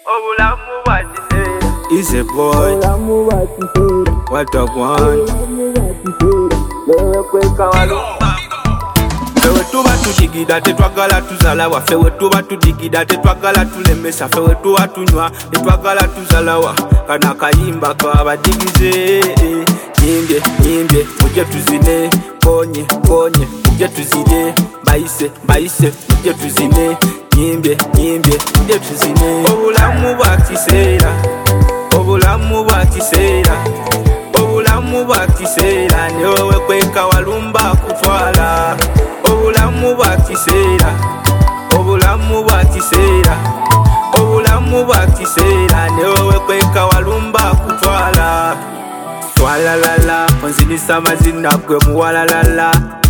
He's a boy. What a one. Fewe tuba tudigida tetwagala tuzalawa. Fewe tuba tudigida tetwagala tulemesa. Fewe tuba tunywa tetwagala tuzalawa. Kana kayimba kabadigize. Nyimbe nyimbe muje tuzine. Konye konye muje tuzine. Baise baise muje tuzine. Nyimbe nyimbe muje tuzine. Obulamu bwa kiseera. Obulamu bwa kiseera. Obulamu bwa kiseera ne wewe kweka walumba kutwala. Obulamu bwa kiseera. Obulamu bwa kiseera. Obulamu bwa kiseera ne wewe kweka walumba kutwala. Walalala onzinisa mazina gwe muwalalala.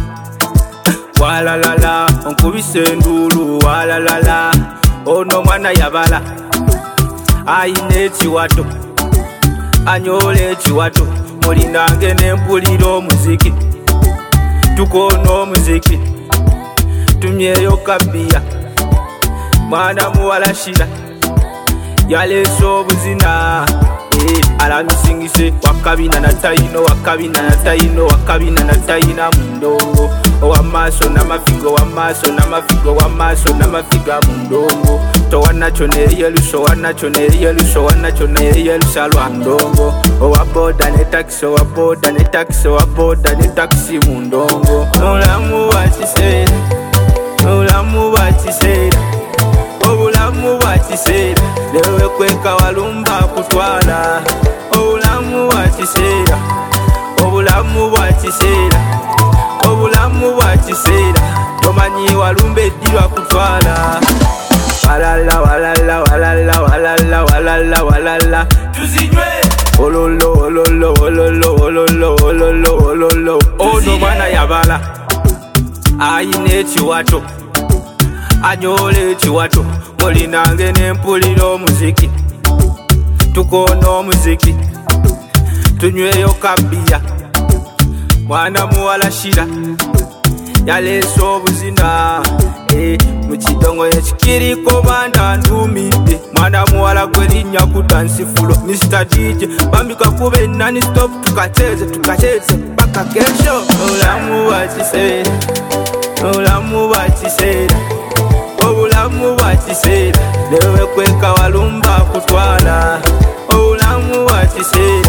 Walalala onkubise ndulu walalala. Ono mwana yabala ayine ekiwato anyole ekiwato mulinange nempulira omuziki tukoona omuziki tumyeyo kabbiya mwana muwalashira yaleese obuzina alamisingise wakabina na tayino wakabina na tayino wakabina na tayina mundongo owamaaso n'amafigo wamaaso n'amafigo wamaaso n'amafiga mundongo towanacho neriyeluso wanacho neriyeluso wanacho neriyelusa lwa ndongo owaboda ne taxi owaboda ne taxi owaboda ne taxi mundongo obulamu bwa kiseera obulamu bwa kiseera obulamu bwa kiseera lewe kweka walumba kutwala obulamu bwa kiseera obulamu bwa kiseera obulamu bwa kiseera tomanyi walumba eddirwa kutwala walala walala walala walala walala walala tuzinywe ololo ololo ololo ololo ololo ololo ono mwana yabala ayine ekiwato anyole ekiwato mulinange nempulira omuziki tukoona omuziki tunyweyo kabbiya mwana muwalashira yaleese obuzina mukidongo ekikiriko banda ndumidde mwana muwala gwerinnya ku dansifulo Mr. DJ bambika kuba enani stop tukacheze paka kesho obulamu bwa kiseera obulamu bwa kiseera obulamu bwa kiseera newe kweka walumba kutwala obulamu bwa kiseera